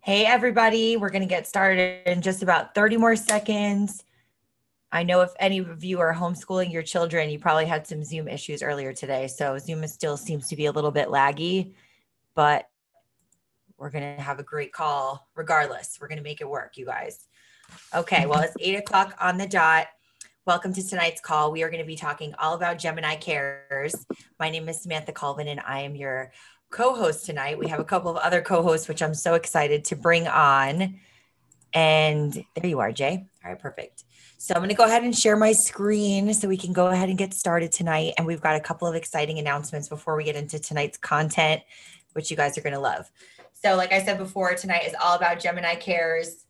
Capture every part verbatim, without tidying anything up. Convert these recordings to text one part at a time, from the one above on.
Hey, everybody, we're going to get started in just about thirty more seconds. I know if any of you are homeschooling your children, you probably had some Zoom issues earlier today. So Zoom still seems to be a little bit laggy, but we're going to have a great call regardless. We're going to make it work, you guys. Okay, well, it's eight o'clock on the dot. Welcome to tonight's call. We are going to be talking all about Gemini Cares. My name is Samantha Colvin, and I am your co-host tonight. We have a couple of other co-hosts, which I'm so excited to bring on. And there you are, Jay. All right, perfect. So I'm going to go ahead and share my screen so we can go ahead and get started tonight. And we've got a couple of exciting announcements before we get into tonight's content, which you guys are going to love. So like I said before, tonight is all about Gemini Cares.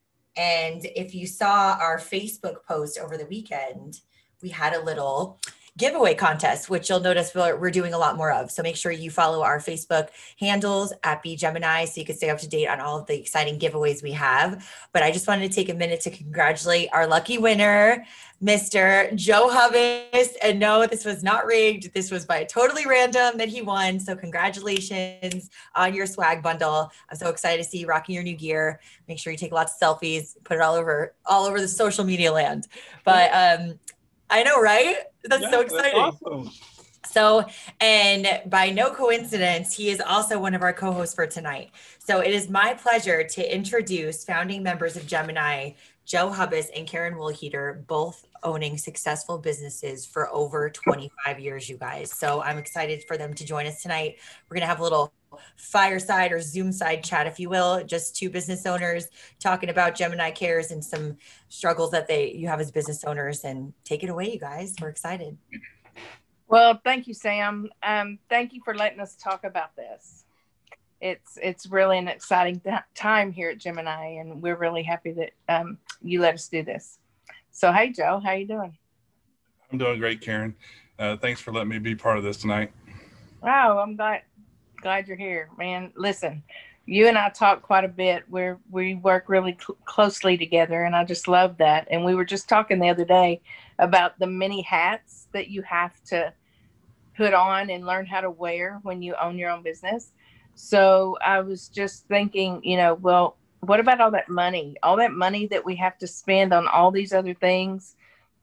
And if you saw our Facebook post over the weekend, we had a little giveaway contest, which you'll notice we're, we're doing a lot more of. So make sure you follow our Facebook handles at B Gemini so you can stay up to date on all of the exciting giveaways we have. But I just wanted to take a minute to congratulate our lucky winner, Mister Joe Hubbis. And no, this was not rigged. This was by totally random that he won. So congratulations on your swag bundle. I'm so excited to see you rocking your new gear. Make sure you take lots of selfies, put it all over all over the social media land. But um, I know, right? That's yeah, so exciting. That's awesome. So, and by no coincidence, he is also one of our co-hosts for tonight. So it is my pleasure to introduce founding members of Gemini, Joe Hubbis and Karen Woolheater, both owning successful businesses for over twenty-five years, you guys. So I'm excited for them to join us tonight. We're going to have a little fireside or Zoom side chat, if you will, just two business owners talking about Gemini Cares and some struggles that they you have as business owners. And take it away, you guys. We're excited. Well, thank you, Sam. Um, thank you for letting us talk about this. It's it's really an exciting th- time here at Gemini, and we're really happy that um, you let us do this. So, hey, Joe, how you doing? I'm doing great, Karen. Uh, thanks for letting me be part of this tonight. Wow, I'm glad glad you're here, man. Listen, you and I talk quite a bit. We're we work really cl- closely together, and I just love that. And we were just talking the other day about the many hats that you have to put on and learn how to wear when you own your own business. So I was just thinking, you know, well, what about all that money, all that money that we have to spend on all these other things,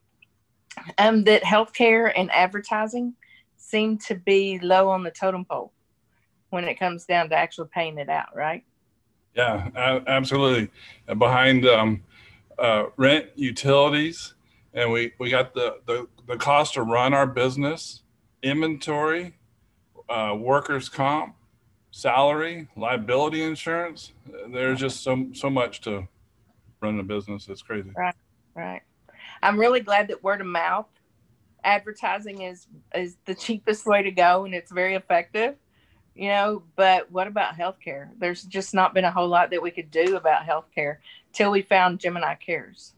um, that healthcare and advertising seem to be low on the totem pole when it comes down to actually paying it out, right? Yeah, a- absolutely. Uh, Behind um, uh, rent, utilities, and we, we got the, the, the cost to run our business, inventory, uh, workers' comp, salary, liability insurance. There's just so so much to run a business. It's crazy. Right, right. I'm really glad that word of mouth advertising is is the cheapest way to go, and it's very effective. You know, but what about healthcare? There's just not been a whole lot that we could do about healthcare till we found Gemini Cares.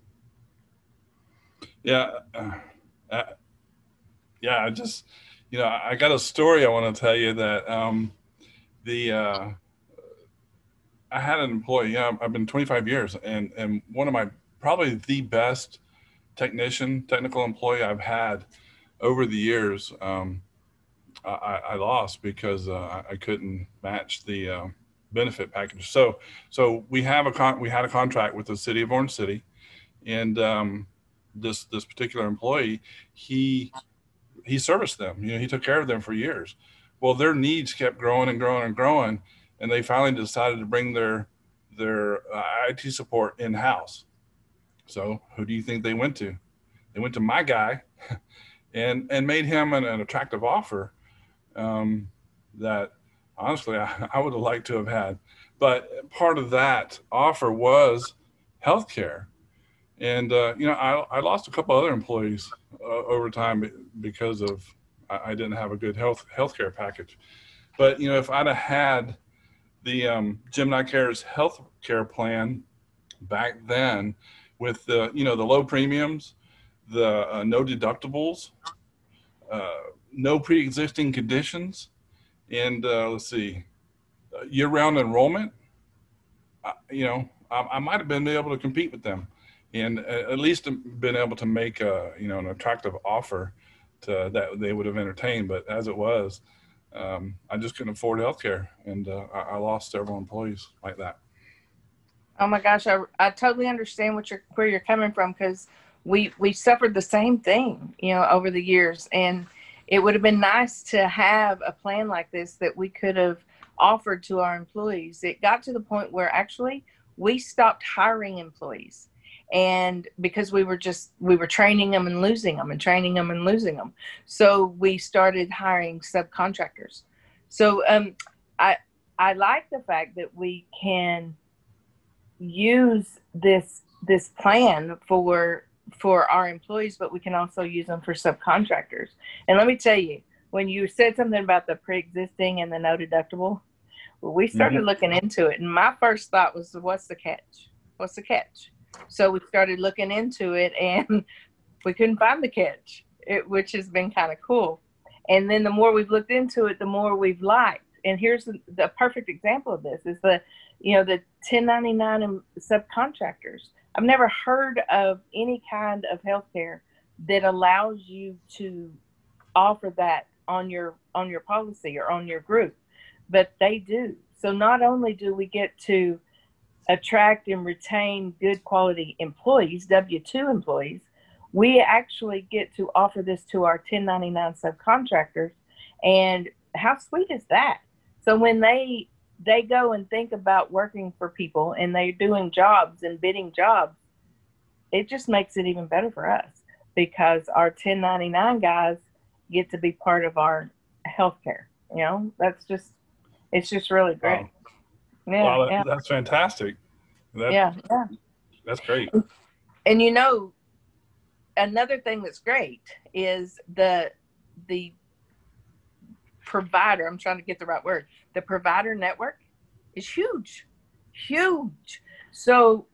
Yeah, uh, uh, yeah. I just, you know, I got a story I want to tell you that um, the uh, I had an employee. Yeah, I've been twenty-five years, and and one of my probably the best technician, technical employee I've had over the years. Um, I, I lost because uh, I couldn't match the uh, benefit package. So, so we have a con- we had a contract with the city of Orange City, and um, this this particular employee, he he serviced them. You know, he took care of them for years. Well, their needs kept growing and growing and growing, and they finally decided to bring their their uh, I T support in house. So, who do you think they went to? They went to my guy, and and made him an, an attractive offer um, that honestly I, I would have liked to have had. But part of that offer was healthcare, and uh, you know I, I lost a couple other employees uh, over time because of I, I didn't have a good health healthcare package. But you know if I'd have had the um, Gemini Cares healthcare plan back then, with the you know the low premiums, the uh, no deductibles, uh, no pre-existing conditions, and uh, let's see, uh, year-round enrollment. Uh, you know, I, I might have been able to compete with them, and uh, at least been able to make a you know an attractive offer to, that they would have entertained. But as it was, um, I just couldn't afford healthcare, and uh, I, I lost several employees like that. Oh my gosh, I, I totally understand what you're where you're coming from, because we we suffered the same thing, you know, over the years, and it would have been nice to have a plan like this that we could have offered to our employees. It got to the point where actually we stopped hiring employees, and because we were just we were training them and losing them and training them and losing them, so we started hiring subcontractors. So um, I I like the fact that we can use this this plan for for our employees, but we can also use them for subcontractors. And let me tell you, when you said something about the pre-existing and the no deductible, well, we started mm-hmm. looking into it, and my first thought was, what's the catch? What's the catch? So we started looking into it, and we couldn't find the catch, it, which has been kind of cool. And then the more we've looked into it, the more we've liked. And here's the, the perfect example of this is the, you know, the ten ninety-nine subcontractors. I've never heard of any kind of healthcare that allows you to offer that on your on your policy or on your group, but they do. So not only do we get to attract and retain good quality employees, W two employees, we actually get to offer this to our ten ninety-nine subcontractors. And how sweet is that? So when they they go and think about working for people and they're doing jobs and bidding jobs, it just makes it even better for us, because our ten ninety-nine guys get to be part of our healthcare. You know, that's just, it's just really great. Wow. Yeah, wow, that, yeah. That's fantastic. That, yeah, yeah. That's great. And you know, another thing that's great is the the provider, I'm trying to get the right word, the provider network is huge, huge. So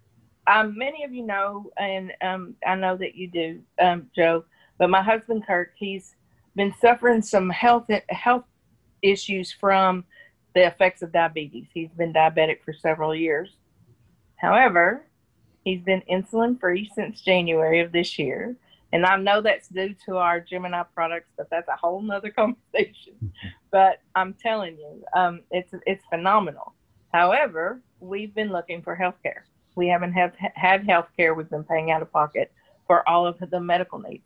um, many of you know, and um, I know that you do, um, Joe, but my husband, Kirk, he's been suffering some health health issues from the effects of diabetes. He's been diabetic for several years. However, he's been insulin free since January of this year. And I know that's due to our Gemini products, but that's a whole nother conversation. But I'm telling you, um, it's it's phenomenal. However, we've been looking for healthcare. We haven't have, had healthcare. We've been paying out of pocket for all of the medical needs.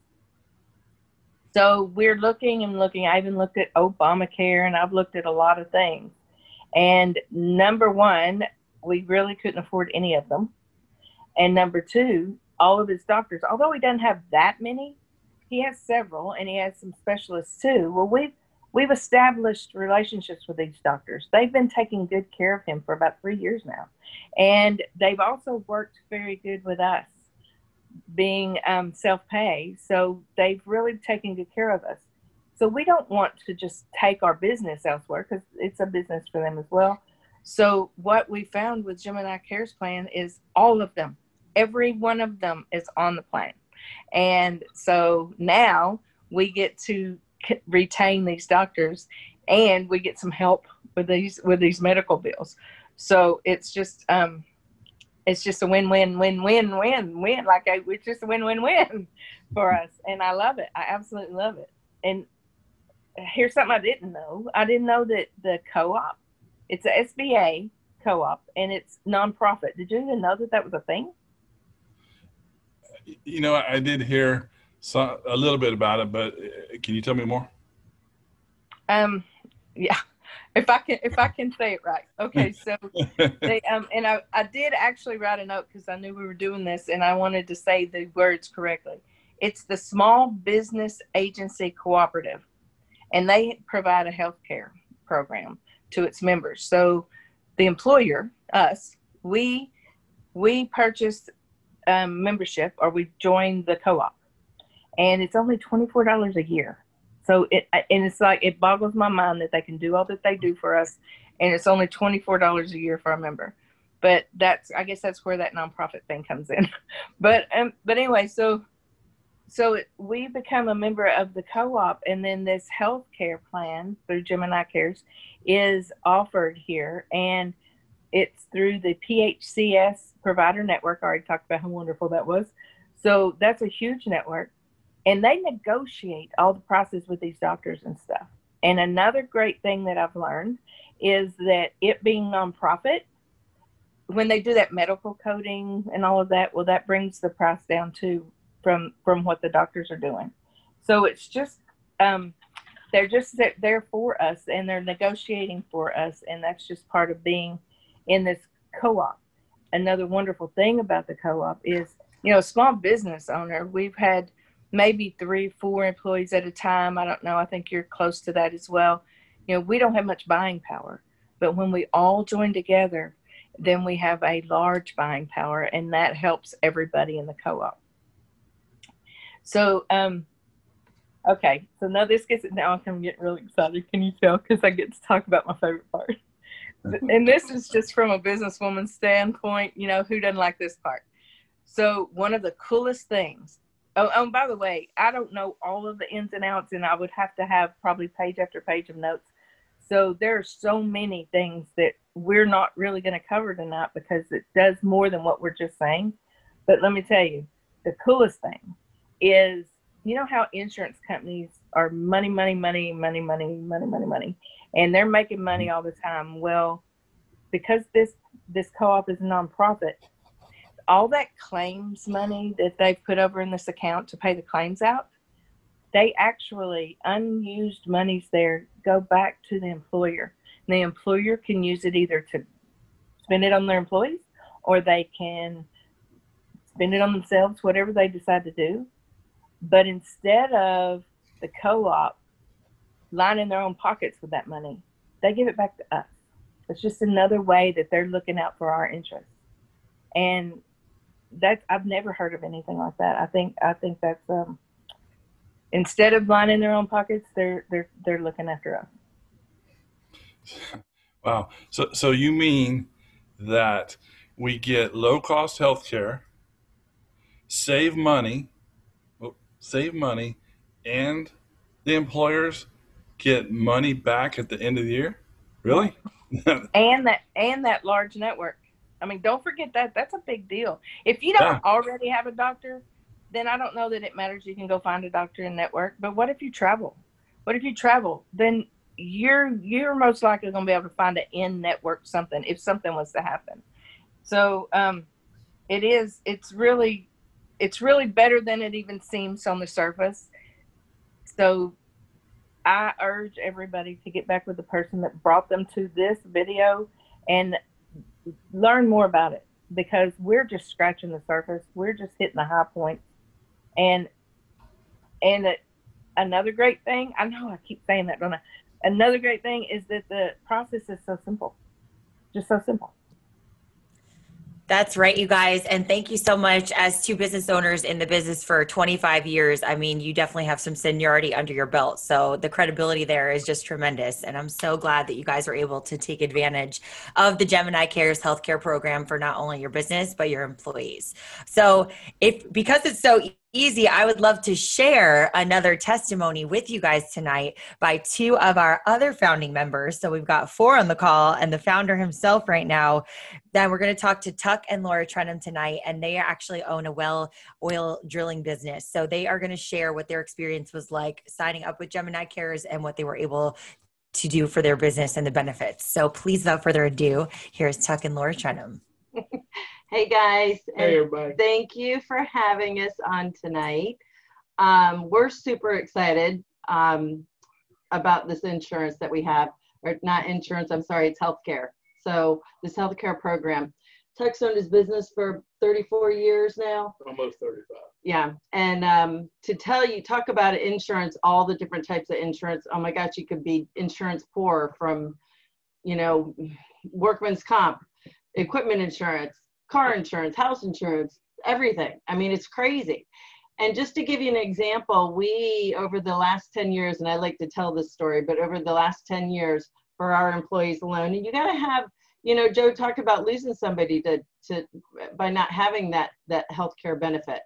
So we're looking and looking. I even looked at Obamacare, and I've looked at a lot of things. And number one, we really couldn't afford any of them. And number two, all of his doctors, although he doesn't have that many, he has several, and he has some specialists too. Well, we've we've established relationships with these doctors. They've been taking good care of him for about three years now, and they've also worked very good with us, being um, self-pay. So they've really taken good care of us. So we don't want to just take our business elsewhere, because it's a business for them as well. So what we found with Gemini Cares Plan is all of them. Every one of them is on the plan. And so now we get to retain these doctors, and we get some help with these with these medical bills. So it's just um it's just a win-win win-win win win like I, it's just a win-win-win for us, and I love it. I absolutely love it. And here's something I didn't know. I didn't know that the co-op, it's a S B A co-op, and it's nonprofit. Did you even know that that was a thing? You know, I did hear some, a little bit about it, but can you tell me more? Um, yeah, if I can, if I can say it right. Okay, so they um, and I, I did actually write a note because I knew we were doing this, and I wanted to say the words correctly. It's the Small Business Agency Cooperative, and they provide a healthcare program to its members. So the employer, us, we we purchased um, membership, or we joined the co-op, and it's only twenty-four dollars a year. So it, and it's like, it boggles my mind that they can do all that they do for us, and it's only twenty-four dollars a year for a member. But that's, I guess that's where that nonprofit thing comes in. But um, but anyway, so so it, we become a member of the co-op, and then this health care plan through Gemini Cares is offered here, and it's through the P H C S provider network. I already talked about how wonderful that was. So that's a huge network, and they negotiate all the prices with these doctors and stuff. And another great thing that I've learned is that it being nonprofit, when they do that medical coding and all of that, well, that brings the price down too from from what the doctors are doing. So it's just um, they're just there for us, and they're negotiating for us, and that's just part of being in this co-op. Another wonderful thing about the co-op is, you know, small business owner, we've had maybe three, four employees at a time. I don't know. I think you're close to that as well. You know, we don't have much buying power, but when we all join together, then we have a large buying power, and that helps everybody in the co-op. So, um, okay. So now this gets it. Now I'm getting really excited. Can you tell? Because I get to talk about my favorite part. And this is just from a businesswoman's standpoint. You know, who doesn't like this part? So one of the coolest things. Oh, oh, and by the way, I don't know all of the ins and outs, and I would have to have probably page after page of notes. So there are so many things that we're not really going to cover tonight because it does more than what we're just saying. But let me tell you, the coolest thing is, you know how insurance companies are money, money, money, money, money, money, money, money, and they're making money all the time. Well, because this this co-op is a nonprofit, all that claims money that they've put over in this account to pay the claims out, they actually, unused monies there go back to the employer. And the employer can use it either to spend it on their employees, or they can spend it on themselves, whatever they decide to do. But instead of the co-op lining their own pockets with that money, they give it back to us. It's just another way that they're looking out for our interests. And that's, I've never heard of anything like that. I think, I think that's, um, instead of lining their own pockets, they're they're they're looking after us. Wow. So so you mean that we get low cost health care, save money, save money, and the employers get money back at the end of the year? Really? and that and that large network. I mean, don't forget that. That's a big deal. If you don't yeah. already have a doctor, then I don't know that it matters. You can go find a doctor in network. But what if you travel? What if you travel? Then you're you're most likely going to be able to find an in-network something if something was to happen. So um, it is. It's really, it's really better than it even seems on the surface. So I urge everybody to get back with the person that brought them to this video and learn more about it, because we're just scratching the surface. We're just hitting the high points. And and uh, another great thing, I know I keep saying that, don't I? Another great thing is that the process is so simple, just so simple. That's right, you guys. And thank you so much. As two business owners in the business for twenty-five years, I mean, you definitely have some seniority under your belt. So the credibility there is just tremendous. And I'm so glad that you guys were able to take advantage of the Gemini Cares healthcare program for not only your business, but your employees. So if, because it's so easy, I would love to share another testimony with you guys tonight by two of our other founding members. So we've got four on the call and the founder himself right now. Then we're going to talk to Tuck and Laura Trenum tonight, and they actually own a well oil drilling business. So they are going to share what their experience was like signing up with Gemini Cares and what they were able to do for their business and the benefits. So please, without further ado, here's Tuck and Laura Trenum. Hey guys, and hey everybody. Thank you for having us on tonight. Um, we're super excited um, about this insurance that we have, or not insurance, I'm sorry, it's healthcare. So this healthcare program. Tuck's owned his business for thirty-four years now. Almost thirty-five. Yeah, and um, to tell you, talk about insurance, all the different types of insurance. Oh my gosh, you could be insurance poor, from, you know, workman's comp, equipment insurance, car insurance, house insurance, everything. I mean, it's crazy. And just to give you an example, we, over the last ten years, and I like to tell this story, but over the last ten years for our employees alone, and you got to have, you know, Joe talked about losing somebody to, to by not having that, that healthcare benefit.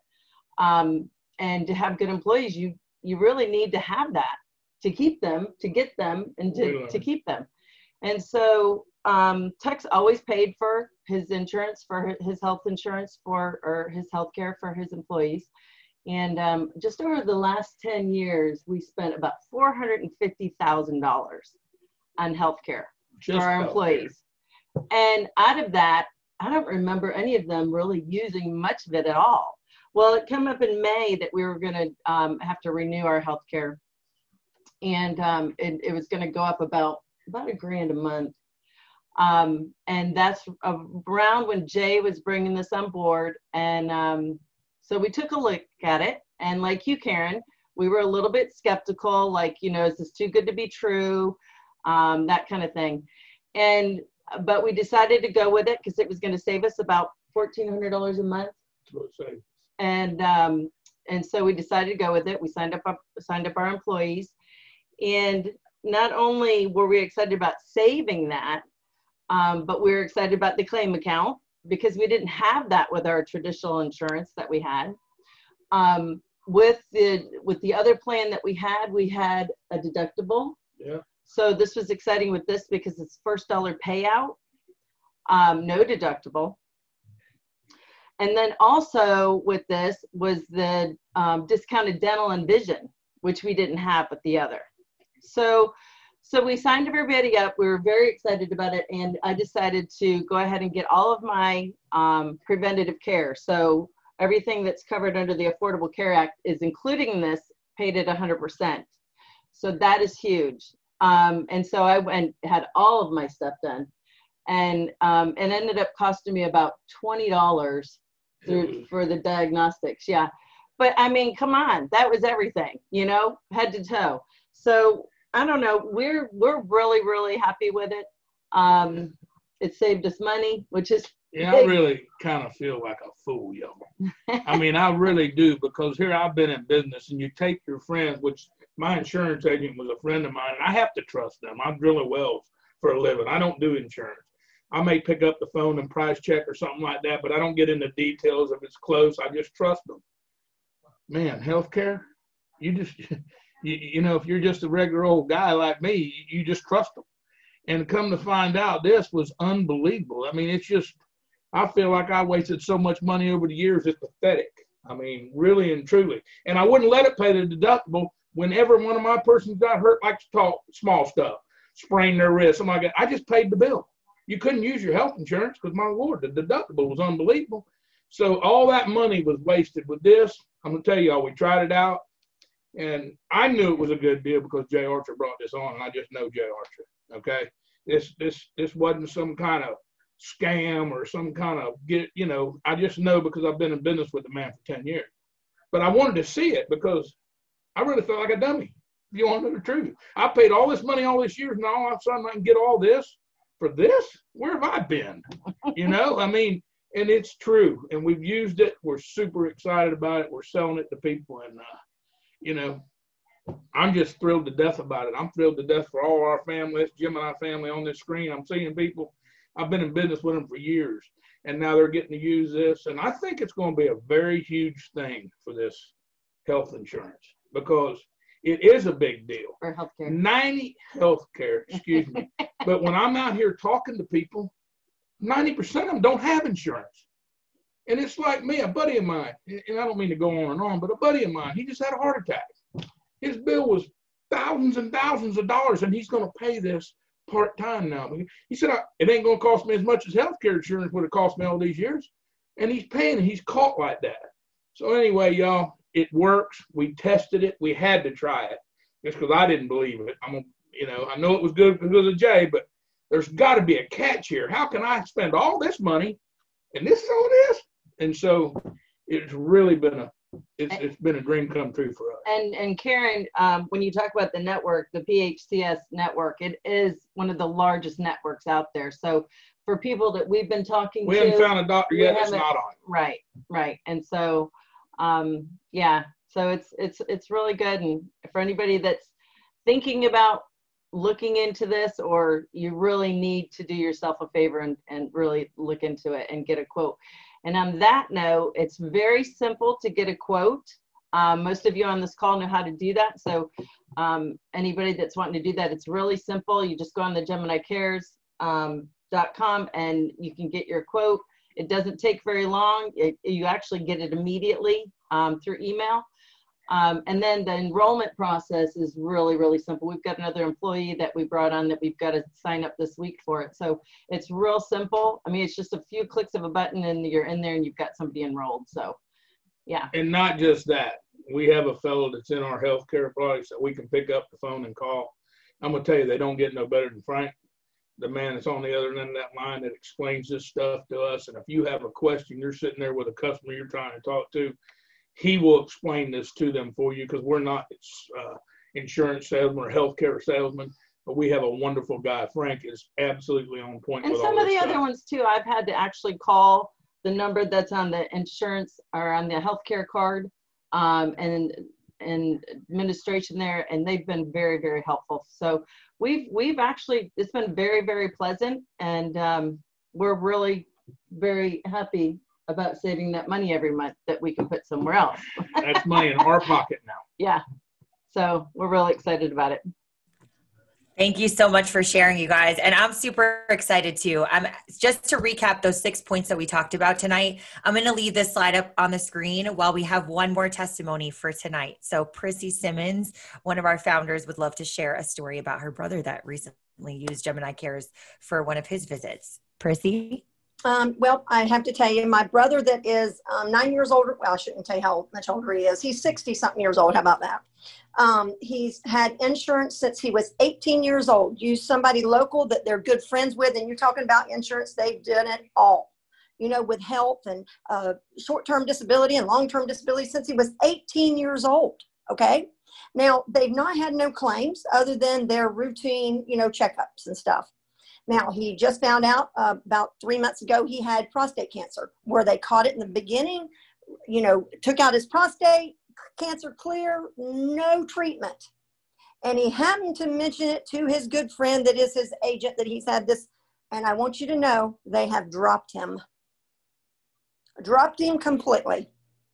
Um, and to have good employees, you, you really need to have that to keep them, to get them, and to, to keep them. And so um, Tuck's always paid for his insurance, for his health insurance for, or his health care for his employees. And um, just over the last ten years, we spent about four hundred fifty thousand dollars on health care for our employees. And out of that, I don't remember any of them really using much of it at all. Well, it came up in May that we were going to um, have to renew our health care. And um, it, it was going to go up about, about a grand a month. Um, and that's around when Jay was bringing this on board. And um, so we took a look at it. And like you, Karen, we were a little bit skeptical, like, you know, is this too good to be true? Um, that kind of thing. And, but we decided to go with it because it was going to save us about fourteen hundred dollars a month. And, um, and so we decided to go with it. We signed up, signed up our employees. And not only were we excited about saving that, um, but we were excited about the claim account because we didn't have that with our traditional insurance that we had. Um, with the, with the other plan that we had, we had a deductible. Yeah. So this was exciting with this because it's first dollar payout, um, no deductible. And then also with this was the um, discounted dental and vision, which we didn't have with the other. So, so we signed everybody up. We were very excited about it. And I decided to go ahead and get all of my um, preventative care. So everything that's covered under the Affordable Care Act is including this paid at one hundred percent. So that is huge. Um, and so I went, had all of my stuff done, and um, it ended up costing me about twenty dollars through, for the diagnostics. Yeah. But I mean, come on, that was everything, you know, head to toe. So I don't know, we're, we're really, really happy with it. Um, it saved us money, which is Yeah, big. I really kind of feel like a fool, y'all. I mean, I really do, because here I've been in business, and you take your friends, which my insurance agent was a friend of mine, and I have to trust them. I'm drilling wells for a living. I don't do insurance. I may pick up the phone and price check or something like that, but I don't get into details. If it's close, I just trust them. Man, healthcare, you just, you, you know, if you're just a regular old guy like me, you just trust them. And come to find out, this was unbelievable. I mean, it's just, I feel like I wasted so much money over the years. It's pathetic. I mean, really and truly. And I wouldn't let it pay the deductible whenever one of my persons got hurt, like talk, small stuff, sprained their wrist, something like that. I just paid the bill. You couldn't use your health insurance because, my Lord, the deductible was unbelievable. So all that money was wasted with this. I'm going to tell y'all, we tried it out, and I knew it was a good deal because Jay Archer brought this on, and I just know Jay Archer, okay? This, this, this wasn't some kind of scam or some kind of get, you know, I just know because I've been in business with the man for ten years. But I wanted to see it because I really felt like a dummy. If you want to know the truth, I paid all this money all these years, and all of a sudden I can get all this for this? Where have I been? You know, I mean, and it's true. And we've used it. We're super excited about it. We're selling it to people. And, uh, you know, I'm just thrilled to death about it. I'm thrilled to death for all our families, Jim and I family on this screen. I'm seeing people. I've been in business with them for years, and now they're getting to use this. And I think it's going to be a very huge thing for this health insurance because it is a big deal. For healthcare. ninety healthcare, excuse me. But when I'm out here talking to people, ninety percent of them don't have insurance. And it's like me, a buddy of mine, and I don't mean to go on and on, but a buddy of mine, he just had a heart attack. His bill was thousands and thousands of dollars, and he's going to pay this part-time now. He said, it ain't going to cost me as much as healthcare insurance would have cost me all these years. And he's paying, and he's caught like that. So anyway, y'all, it works. We tested it. We had to try it just because I didn't believe it. I'm, a, you know, I know it was good because of Jay, but there's got to be a catch here. How can I spend all this money and this is all this? And so it's really been a, it's, it's been a dream come true for us. And and Karen, um, when you talk about the network, the P H C S network, it is one of the largest networks out there. So for people that we've been talking we to, we haven't found a doctor yet that's not on it. Right, right. And so, um, yeah, so it's it's it's really good. And for anybody that's thinking about looking into this, or you really need to do yourself a favor and, and really look into it and get a quote. And on that note, it's very simple to get a quote. Um, most of you on this call know how to do that. So um, anybody that's wanting to do that, it's really simple. You just go on the Gemini Cares um, dot com and you can get your quote. It doesn't take very long. It, you actually get it immediately um, through email. Um, and then the enrollment process is really, really simple. We've got another employee that we brought on that we've got to sign up this week for it. So it's real simple. I mean, it's just a few clicks of a button and you're in there and you've got somebody enrolled. So yeah. And not just that, we have a fellow that's in our healthcare place that we can pick up the phone and call. I'm going to tell you, they don't get no better than Frank, the man that's on the other end of that line that explains this stuff to us. And if you have a question, you're sitting there with a customer you're trying to talk to, he will explain this to them for you, because we're not uh, insurance salesmen or healthcare salesmen, but we have a wonderful guy. Frank is absolutely on point. And with some all of the this other stuff. ones too, I've had to actually call the number that's on the insurance or on the healthcare card um, and and administration there, and they've been very, very helpful. So we've we've actually, it's been very, very pleasant, and um, we're really very happy about saving that money every month that we can put somewhere else. That's money in our pocket now. Yeah. So we're really excited about it. Thank you so much for sharing, you guys. And I'm super excited too. I'm just to recap those six points that we talked about tonight. I'm going to leave this slide up on the screen while we have one more testimony for tonight. So Prissy Simmons, one of our founders, would love to share a story about her brother that recently used Gemini Cares for one of his visits. Prissy? Um, well, I have to tell you, my brother that is um, nine years older, well, I shouldn't tell you how much older he is. He's sixty something years old. How about that? Um, he's had insurance since he was eighteen years old. Use somebody local that they're good friends with, and you're talking about insurance, they've done it all, you know, with health and uh, short-term disability and long-term disability since he was eighteen years old. Okay. Now, they've not had no claims other than their routine, you know, checkups and stuff. Now, he just found out uh, about three months ago he had prostate cancer, where they caught it in the beginning, you know, took out his prostate, cancer clear, no treatment. And he happened to mention it to his good friend that is his agent, that he's had this. And I want you to know they have dropped him, dropped him completely.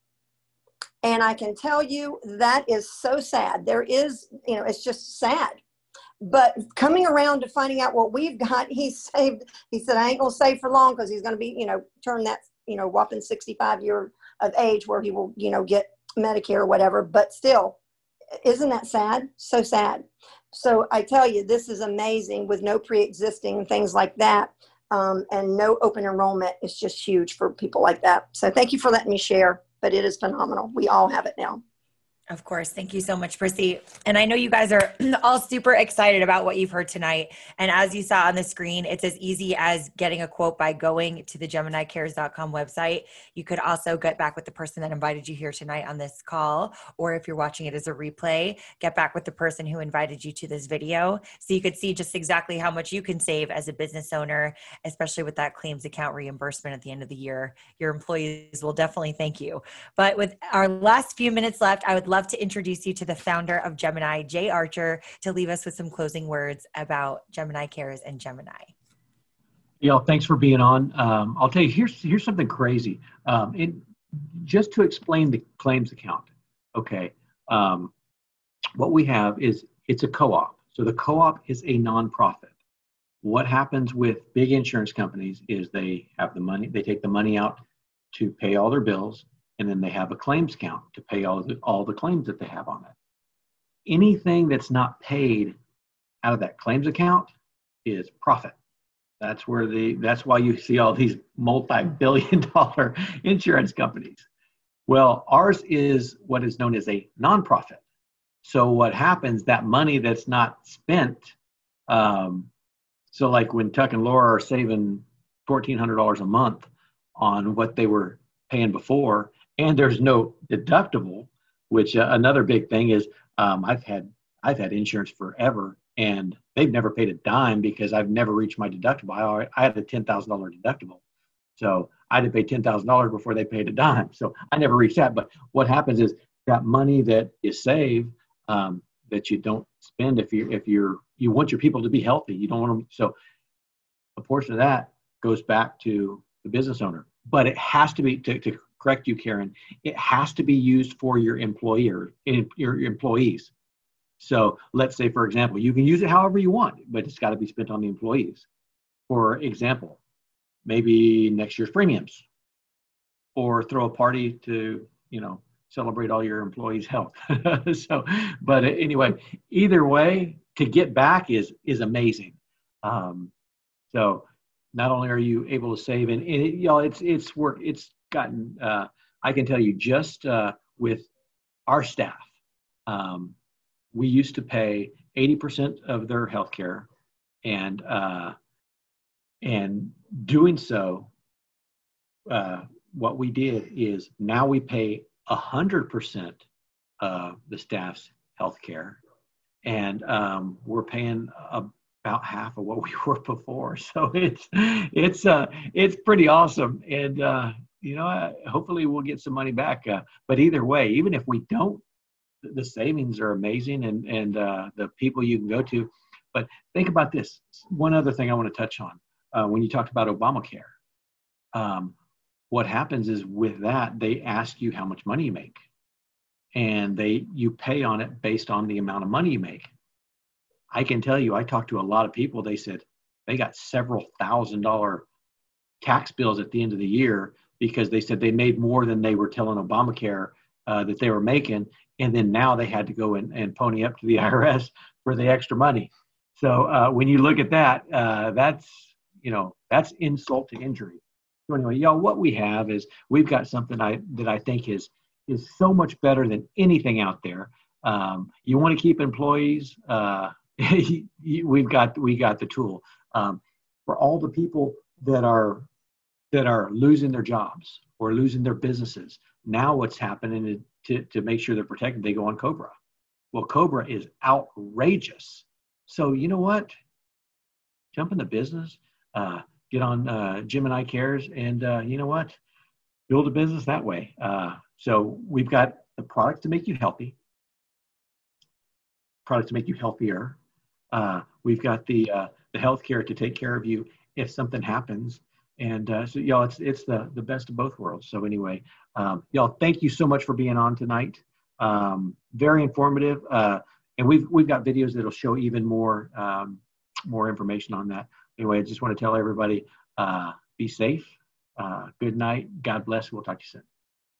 And I can tell you that is so sad. There is, you know, it's just sad. But coming around to finding out what we've got, he saved, he said, I ain't going to save for long because he's going to be, you know, turn that, you know, whopping sixty-five year of age where he will, you know, get Medicare or whatever. But still, isn't that sad? So sad. So I tell you, this is amazing with no pre-existing things like that. Um, and no open enrollment is just huge for people like that. So thank you for letting me share, but it is phenomenal. We all have it now. Of course. Thank you so much, Prissy. And I know you guys are all super excited about what you've heard tonight. And as you saw on the screen, it's as easy as getting a quote by going to the Gemini Cares dot com website. You could also get back with the person that invited you here tonight on this call, or if you're watching it as a replay, get back with the person who invited you to this video. So you could see just exactly how much you can save as a business owner, especially with that claims account reimbursement at the end of the year. Your employees will definitely thank you. But with our last few minutes left, I would love to introduce you to the founder of Gemini, Jay Archer, to leave us with some closing words about Gemini Cares and Gemini. Yeah, thanks for being on. Um, I'll tell you, here's here's something crazy. Um, it, just to explain the claims account, okay, um, what we have is it's a co-op. So the co-op is a nonprofit. What happens with big insurance companies is they have the money, they take the money out to pay all their bills, and then they have a claims count to pay all the, all the claims that they have on it. Anything that's not paid out of that claims account is profit. That's where the, that's why you see all these multi-billion dollar insurance companies. Well, ours is what is known as a nonprofit. So what happens, that money that's not spent, um, so like when Tuck and Laura are saving fourteen hundred dollars a month on what they were paying before, and there's no deductible, which uh, another big thing is um, I've had I've had insurance forever, and they've never paid a dime because I've never reached my deductible. I, I had a ten thousand dollars deductible, so I had to pay ten thousand dollars before they paid a dime. So I never reached that. But what happens is that money that you save um, that you don't spend if you if you're you want your people to be healthy, you don't want them. So a portion of that goes back to the business owner, but it has to be to, to correct you, Karen, it has to be used for your employer, your employees. So let's say, for example, you can use it however you want, but it's got to be spent on the employees. For example, maybe next year's premiums, or throw a party to, you know, celebrate all your employees' health. So, but anyway, either way, to get back is is amazing. Um, so not only are you able to save, and, and it, you know, it's it's work. It's gotten. Uh, I can tell you, just uh, with our staff, um, we used to pay eighty percent of their health care, and uh, and doing so, uh, what we did is now we pay one hundred percent of the staff's health care, and um, we're paying about half of what we were before. So it's it's uh, it's pretty awesome, and uh, you know, uh, hopefully we'll get some money back. Uh, but either way, even if we don't, the savings are amazing, and and uh, the people you can go to. But think about this. One other thing I want to touch on uh, when you talked about Obamacare. Um, what happens is with that, they ask you how much money you make, and they you pay on it based on the amount of money you make. I can tell you, I talked to a lot of people. They said they got several thousand dollar tax bills at the end of the year because they said they made more than they were telling Obamacare uh, that they were making. And then now they had to go and, and pony up to the I R S for the extra money. So uh, when you look at that, uh, that's, you know, that's insult to injury. So anyway, y'all, what we have is we've got something I, that I think is, is so much better than anything out there. Um, you want to keep employees, uh, we've got, we got the tool. Um, for all the people that are, that are losing their jobs or losing their businesses, now what's happening is to, to make sure they're protected, they go on Cobra. Well, Cobra is outrageous. So you know what? Jump in the business, uh, get on uh, Gemini Cares, and uh, you know what? Build a business that way. Uh, so we've got the products to make you healthy, products to make you healthier. Uh, we've got the uh, the healthcare to take care of you if something happens. And uh, so, y'all, it's it's the the best of both worlds. So anyway, um, y'all, thank you so much for being on tonight. Um, very informative, uh, and we've we've got videos that'll show even more um, more information on that. Anyway, I just want to tell everybody, uh, be safe. Uh, good night. God bless. We'll talk to you soon.